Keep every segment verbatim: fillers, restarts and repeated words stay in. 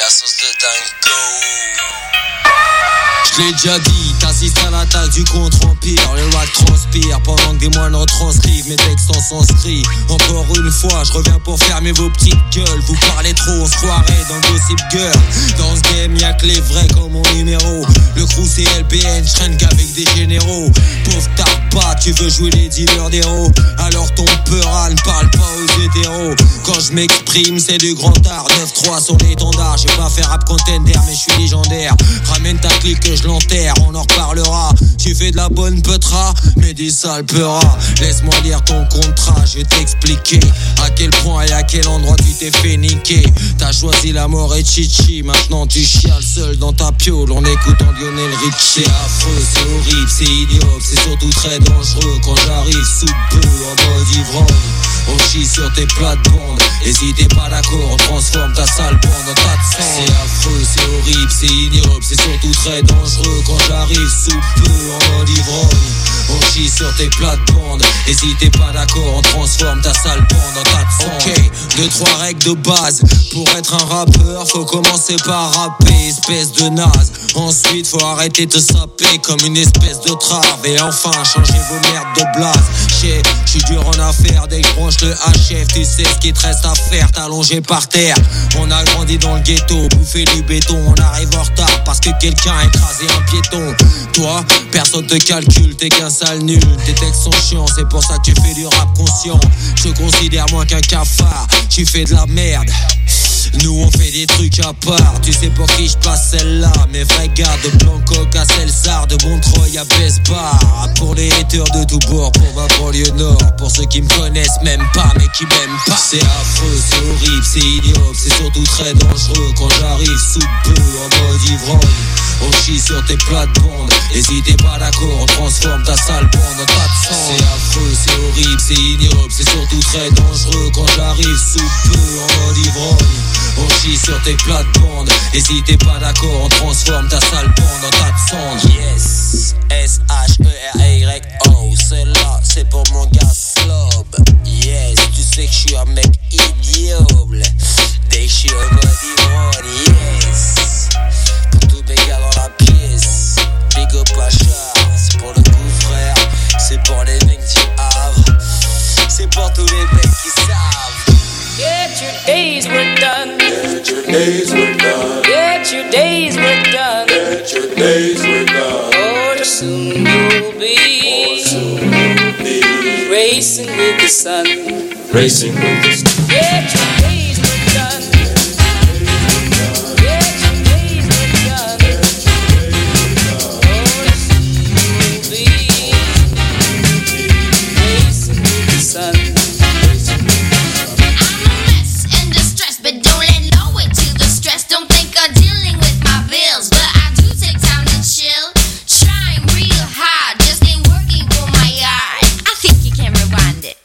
la sauce de dingo. Je l'ai déjà dit, t'assistes à l'attaque du contre-empire. Les rats transpirent pendant que des moines transcrivent mes textes en sanskrit. Encore une fois, je reviens pour fermer vos petites gueules. Vous parlez trop, on se croirait dans Gossip Girl. Dans ce game, y'a que les vrais comme mon numéro. Le crew c'est L B N, je traîne qu'avec des généraux. Pauvre tarpa, tu veux jouer les dealers d'héros. Alors ton peur ne parle pas aux hétéros. Quand je m'exprime, c'est du grand art. neuf trois sur l'étendard, j'ai pas fait rap contender, mais je suis légendaire. Ramène ta clique que je l'enterre, on en reparlera. Tu fais de la bonne peutra, mais des sales peuras. Laisse-moi lire ton contrat, je vais t'expliquer à quel point et à quel endroit tu t'es fait niquer. T'as choisi la mort et chichi, maintenant tu chiales seul dans ta piole en écoutant Lionel Richie. C'est affreux, c'est horrible, c'est ignoble, c'est surtout très dangereux quand j'arrive sous peu en mode ivrogne. On chie sur tes plates-bandes, et si t'es pas d'accord, on transforme ta sale bande en tas de sang. C'est affreux, c'est horrible, c'est ignoble, c'est surtout très dangereux quand j'arrive sous peu en mode ivrogne. On chie sur tes plates-bandes, et si t'es pas d'accord, on transforme ta sale bande en tas de sang. Ok, deux, trois règles de base. Pour être un rappeur, faut commencer par rapper, espèce de naze. Ensuite, faut arrêter de te saper comme une espèce de trave. Et enfin, changer vos merdes de blase. J'sais, j'suis dur en affaires, dès que j'branche le H F, tu sais ce qu'il te reste à faire, t'allonger par terre. On a grandi dans le ghetto, bouffé du béton, on arrive en retard parce que quelqu'un a écrasé un piéton. Toi, personne te calcule, t'es qu'un sale nul, tes textes sont chiants, c'est pour ça que tu fais du rap conscient. Je te considère moins qu'un cafard, tu fais de la merde. Nous on fait des trucs à part, tu sais pour qui je passe celle-là. Mes vrais gars de Blancoc à Celsar, de Montreuil à Besbar. Pour les haters de tous bords, pour ma banlieue nord. Pour ceux qui me connaissent même pas mais qui m'aiment pas. C'est affreux, c'est horrible, c'est ignoble, c'est surtout très dangereux quand j'arrive sous peu en mode ivrogne. On chie sur tes plates-bandes, et si t'es pas d'accord, on transforme ta sale bande en tas de sang. C'est affreux, c'est horrible, c'est ignoble, c'est surtout très dangereux quand j'arrive sous peu en mode ivrogne. On chie sur tes plates-bandes, et si t'es pas d'accord, on transforme ta sale bande en tas de cendres. Yes, S H E R Y O, celle-là c'est pour mon gars Slob. Yes, tu sais que je suis un mec ignoble, dès que je suis en mode ivrogne. Yes, pour tous mes gars dans la pièce, big up Pacha, c'est pour le coup frère, c'est pour les mecs du Havre, c'est pour tous les mecs qui savent. Get your day's work done. Get your day's work done. Get your day's work done. Get your day's work done. Or soon you'll be, or soon you'll be racing with the sun. Racing with the sun. Get your day's work done. Get your day's work done. Or soon you'll be racing with the sun. But don't let know it to the stress. Don't think I'm dealing with my bills, but I do take time to chill. Trying real hard, just ain't working for my yard. I think you can rewind it.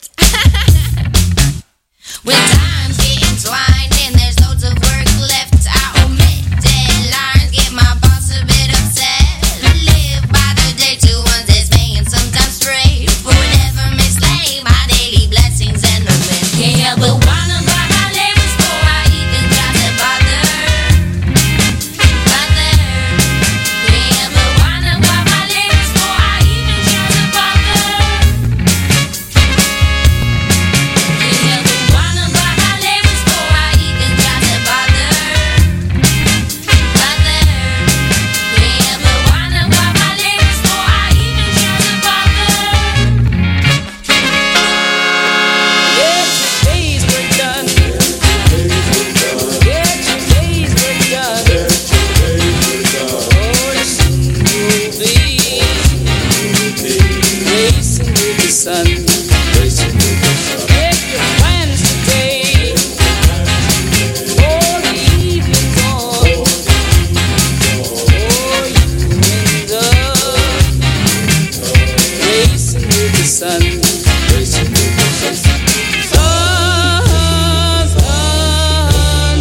When times get entwined and there's loads of work left, I omit deadlines, get my boss a bit upset. Live by the day to one's dismay and sometimes stray. For never mislay my daily blessings and the wind. Can't help but wanna buy my labels for I even got to bother. Bother. Can't help but wanna buy my labels for I even got to bother. Can't help but wanna buy my labels for I even got to bother. Bother. Can't help but wanna buy my labels for I even got to bother. Get your day's work done. Get your day's work done. Or soon you'll be racing with the sun. Make your plans today for the evening's on. Or you end up racing with the sun. Sun, sun,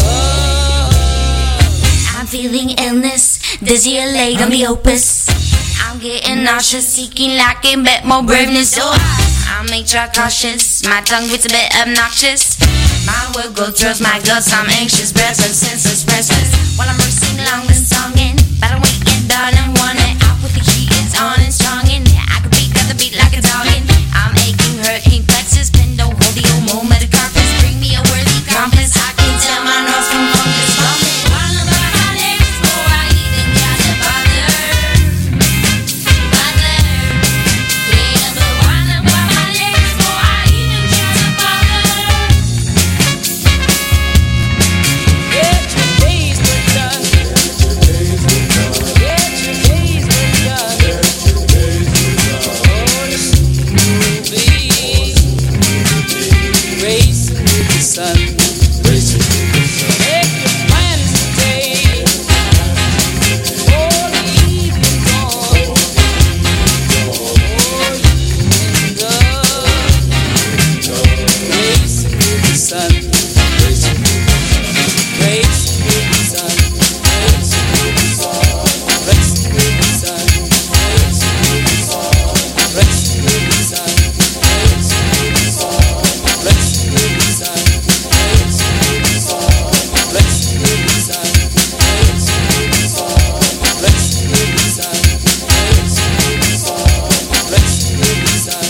sun. I'm feeling illness, dizzy or late on the opus. I'm getting nauseous, seeking like a bit more braveness. So I, I make try cautious, my tongue gets a bit obnoxious. My world go through my guts, I'm anxious, breathless, senseless, restless. While I'm racing along the song and but I'm waiting, darling, one it out with the key, it's on and strong and I could beat got the beat like a dog and I'm aching, hurting, plexus, pendo, hold the old moment, the carpets, bring me a worthy compass. I can tell my nose from focus, from it. One of my legs, oh, I even got to bother, bother. Yeah, but one of my legs, oh, I even got to bother. Get your days were done. Get your days were done. Oh, the sun will be racing with the sun. Make your plans today. Oh, the evening dawn. Oh, evening dawn. Racing with the sun. Racing with the sun. Racing with the sun. Racing with the sun. Racing with the sun. Racing with the sun. Racing with the sun. Racing with the sun. Racing with the sun.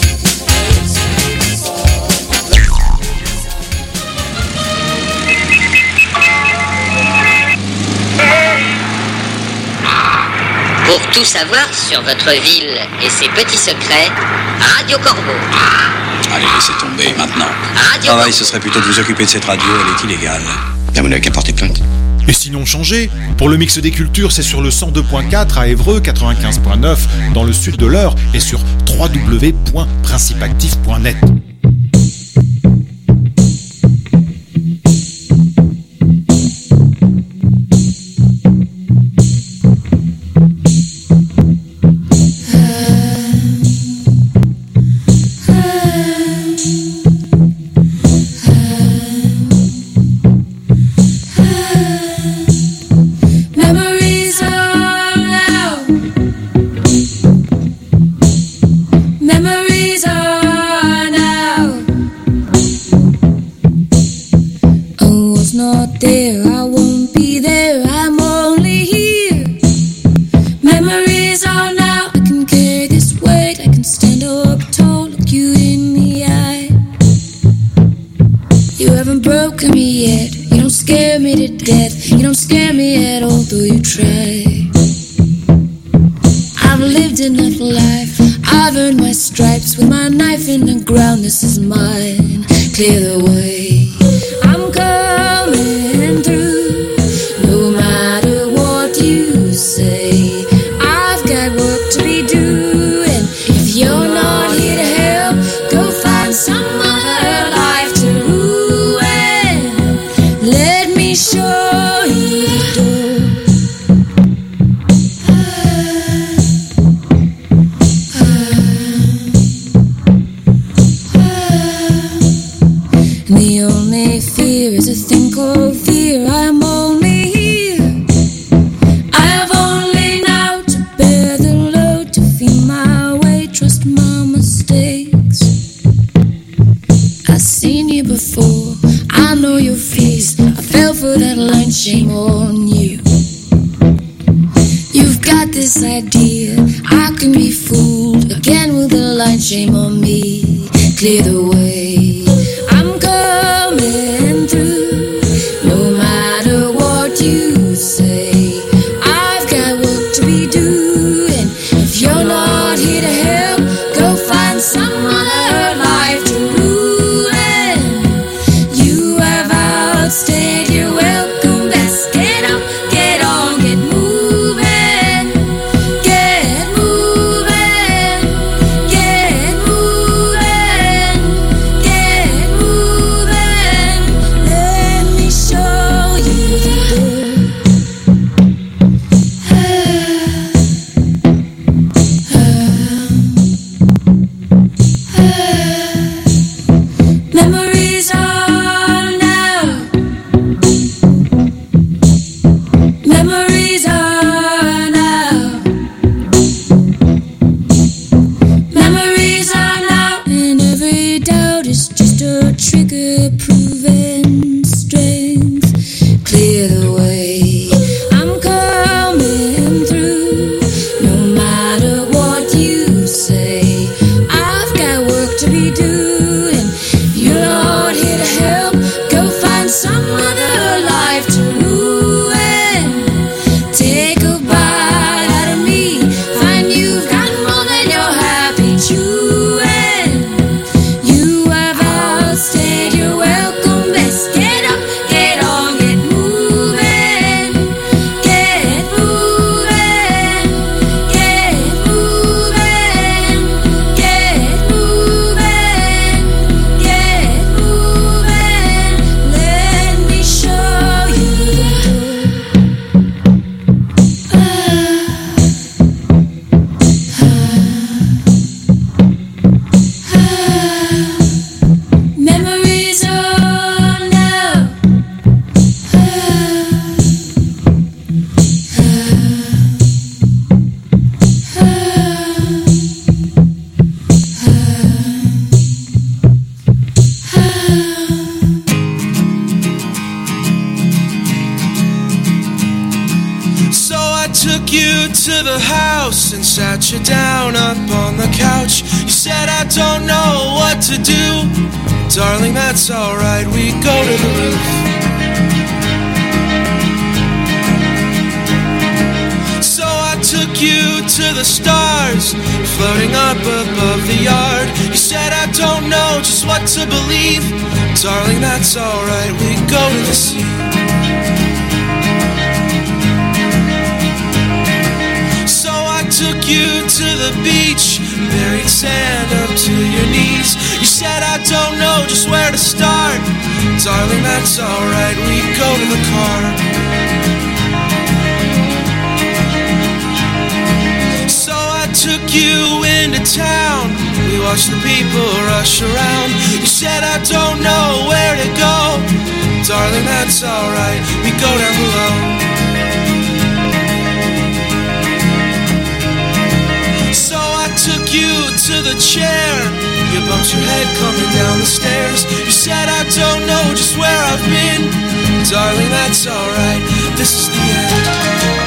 Pour tout savoir sur votre ville et ses petits secrets, Radio Corbeau. Allez, laissez tomber maintenant. Radio Travail, Corbeau. ce serait plutôt de vous occuper de cette radio, elle est illégale. Là, vous n'avez qu'à porter plainte. Et sinon changez. Pour le mix des cultures, c'est sur le cent deux point quatre à Évreux, quatre-vingt-quinze point neuf dans le sud de l'Eure et sur w w w point principactif point net. Memories are now. Memories are now. I was not there, I won't be there, I'm only here. Memories are now. I can carry this weight, I can stand up tall, look you in the eye. You haven't broken me yet, you don't scare me to death, you don't scare me at all, though you try. I've lived enough life, I've earned my stripes, with my knife in the ground, this is mine, clear the way. I'm coming through, no matter what you say, I've got work to be doing, if you're not here to help, go find some other life to ruin, let me show you the door. And the only fear is a thing called fear. I'm only here. I have only now to bear the load, to feel my way, trust my mistakes. I've seen you before, I know your face. I fell for that line, shame on you. You've got this idea, I can be fooled. Again with the line, shame on me. Clear the way. I'm coming through, no matter what you say. I've got work to be doing. If you're not here to help, go find some other life to ruin. You have outstayed your welcome. Let's get up, get on, get moving, get moving, get moving, house and sat you down up on the couch. You said I don't know what to do. Darling, that's alright, we go to the roof. So I took you to the stars, floating up above the yard. You said I don't know just what to believe. Darling, that's alright, we go to the sea. So I took you to the beach, buried sand up to your knees. You said I don't know just where to start. Darling, that's alright, we go to the car. So I took you into town, we watched the people rush around. You said I don't know where to go. Darling, that's alright, we go down below. So I took you to the chair, you bumped your head coming down the stairs. You said I don't know just where I've been. Darling, that's alright, this is the end.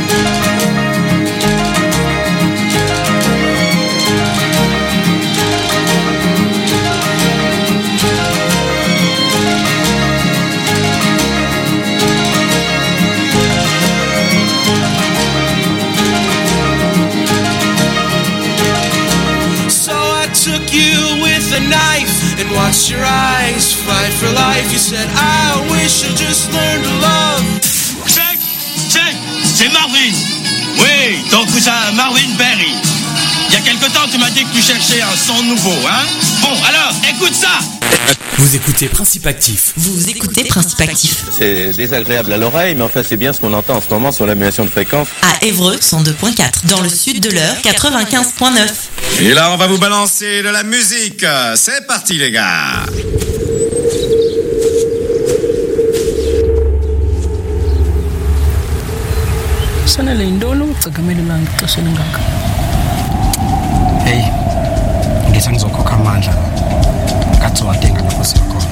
Took you with a knife and watched your eyes fight for life. You said, I wish you'll just learn to love. Check, check, c'est Marvin. Oui, ton cousin Marvin Berry. Il y a quelque temps, tu m'as dit que tu cherchais un son nouveau, hein? Bon, alors, écoute ça. Vous écoutez Principe Actif. Vous écoutez Principe Actif. C'est désagréable à l'oreille, mais enfin c'est bien ce qu'on entend en ce moment sur l'annulation de fréquence. À Évreux, cent deux virgule quatre. Dans le sud de l'heure, quatre-vingt-quinze virgule neuf. Et là, on va vous balancer de la musique. C'est parti, les gars. Hey, ngithi ngizokhokha amandla. Ngathi watenga lapho siyakhona.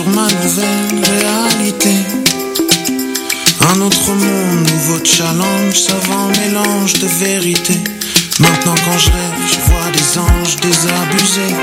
sur ma nouvelle réalité. Un autre monde, nouveau challenge, savant mélange de vérité. Maintenant quand je rêve, je vois des anges désabusés,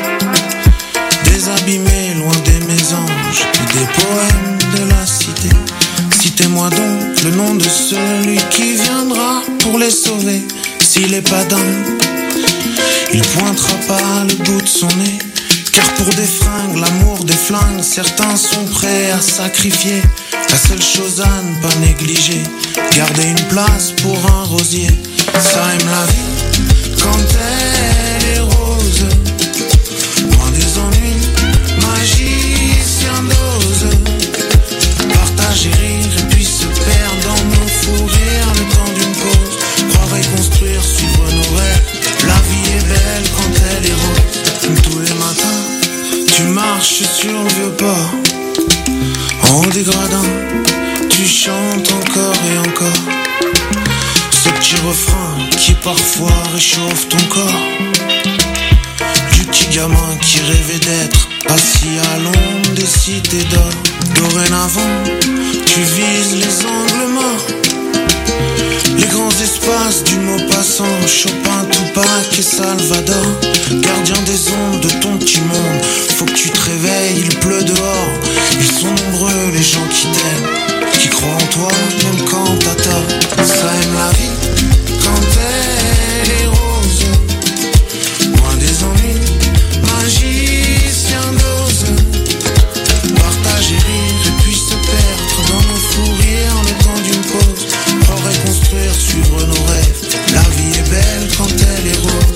désabîmés, loin des mésanges et des poèmes de la cité. Citez-moi donc le nom de celui qui viendra pour les sauver. S'il est pas dingue, il pointera pas le bout de son nez. Car pour des fringues, l'amour des flingues, certains sont prêts à sacrifier. La seule chose à ne pas négliger, garder une place pour un rosier. Ça aime la vie quand elle est rose, loin des ennuis, magicien dose. Partager, rire et puis se perdre dans nos fous rires le temps d'une pause. Croire et construire, suivre nos rêves. La vie est belle quand elle est rose. Tous les matins, tu marches sur le vieux port. En haut des gradins, tu chantes encore et encore ce petit refrain qui parfois réchauffe ton corps. Du petit gamin qui rêvait d'être assis à l'ombre des cités d'or. Dorénavant, tu vises les angles morts, les grands espaces du mot passant. Chopin, Tupac et Salvador. Gardien des ondes de ton petit monde, faut que tu te réveilles, il pleut dehors. Ils sont nombreux les gens qui t'aiment, qui croient en toi même quand t'as tort. Ça aime la vie quand elle est rose, loin des ennuis, magicien dose. Partager, rire et puis se perdre dans nos fous rires le temps d'une pause. Croire et construire, suivre nos rêves. La vie est belle quand elle est rose.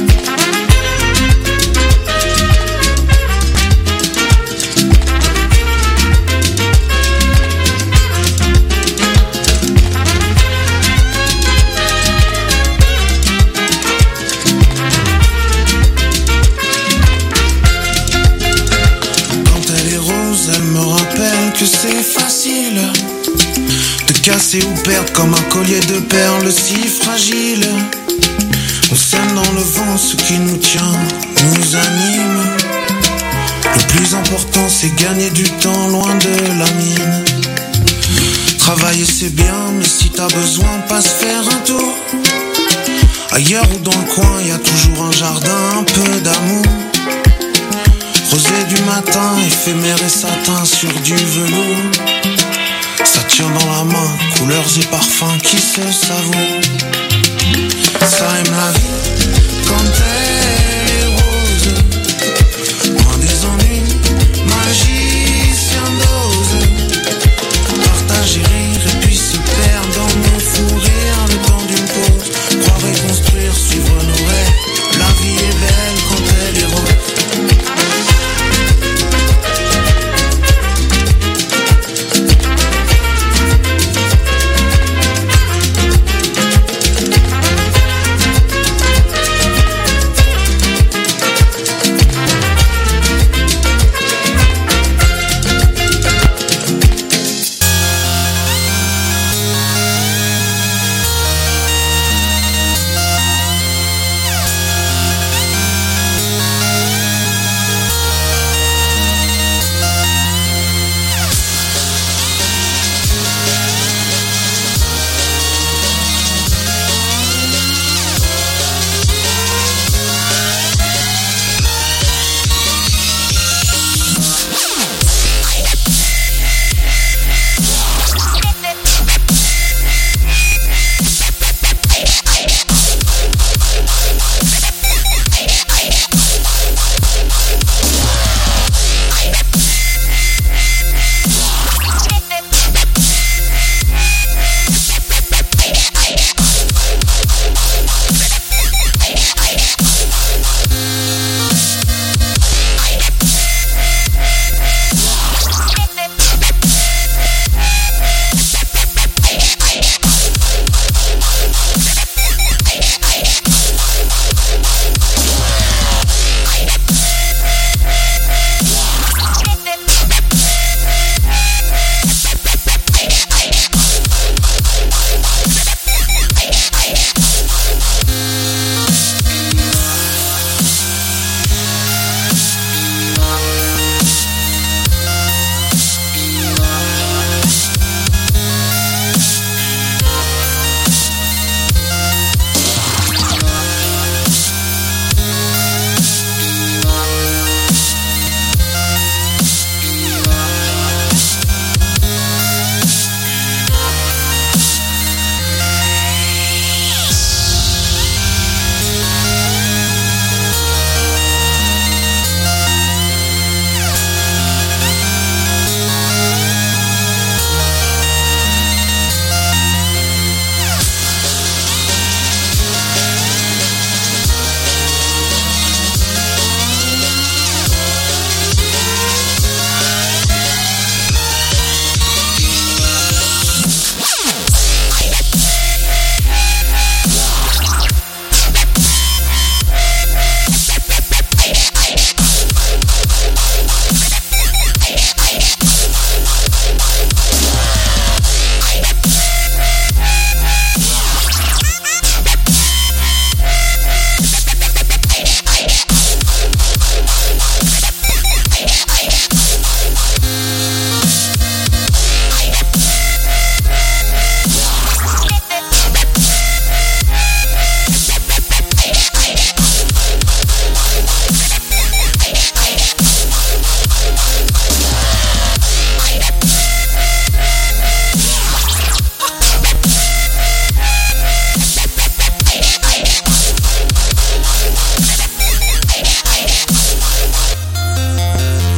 Que c'est facile de casser ou perdre comme un collier de perles si fragile. On sème dans le vent ce qui nous tient, nous anime. Le plus important c'est gagner du temps loin de la mine. Travailler c'est bien, mais si t'as besoin, passe faire un tour. Ailleurs ou dans le coin, y a toujours un jardin, un peu d'amour. Rosé du matin, éphémère et satin sur du velours. Ça tient dans la main, couleurs et parfums qui se savourent. Ça aime la vie quand elle